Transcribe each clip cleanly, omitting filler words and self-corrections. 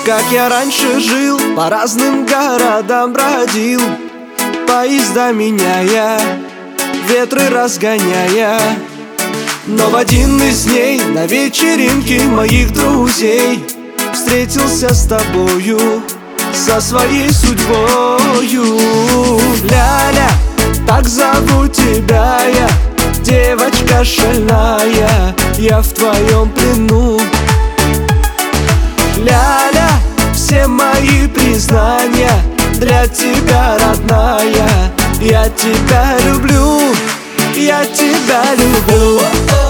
Как я раньше жил, по разным городам бродил, поезда меняя, ветры разгоняя. Но в один из дней на вечеринке моих друзей встретился с тобою, со своей судьбою. Ляля, так зову тебя я, девочка шальная, я в твоем плену. Ляля, все мои признания для тебя, родная. Я тебя люблю, я тебя люблю.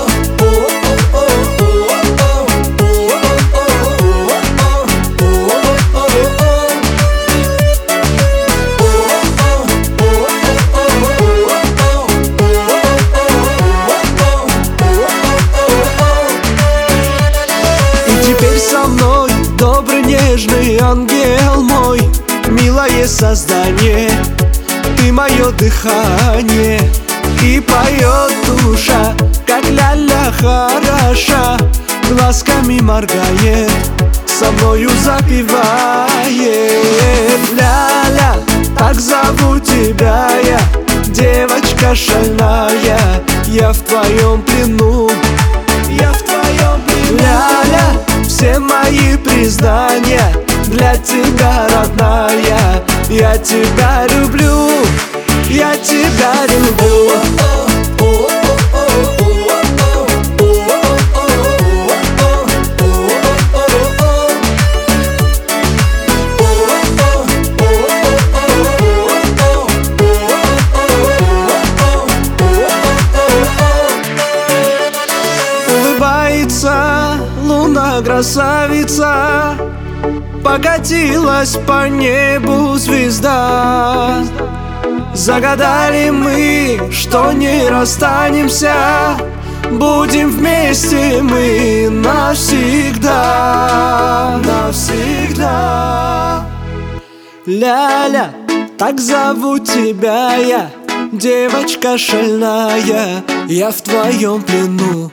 И теперь со мной добрый, нежный ангел мой, милое создание, ты мое дыхание. И поет душа, как ля-ля хороша, глазками моргает, со мною запевает. Ля-ля, так зову тебя я, девочка шальная, я в твоем плену. Я в твоем плену. Ля-ля, все мои признания для тебя, родная. Я тебя люблю, я тебя люблю. Улыбается луна красавица, покатилась по небу звезда. Загадали мы, что не расстанемся, будем вместе мы навсегда, навсегда. Ляля, так зову тебя я, девочка шальная, я в твоем плену.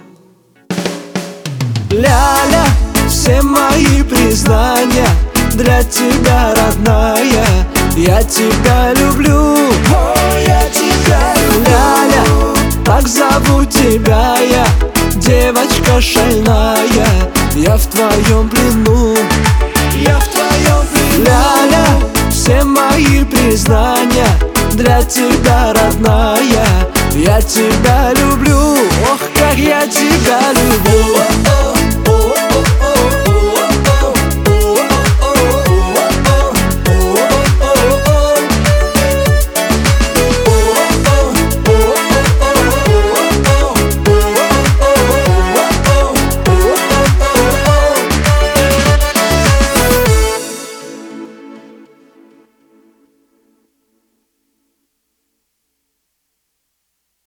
Ляля, все мои признания для тебя, родная. Я тебя люблю, я тебя люблю. Ляля, так зову тебя я, девочка шальная, я в твоем плену. Я в твоем плену. Ляля, все мои признания для тебя, родная. Я тебя люблю, ох, как я тебя люблю.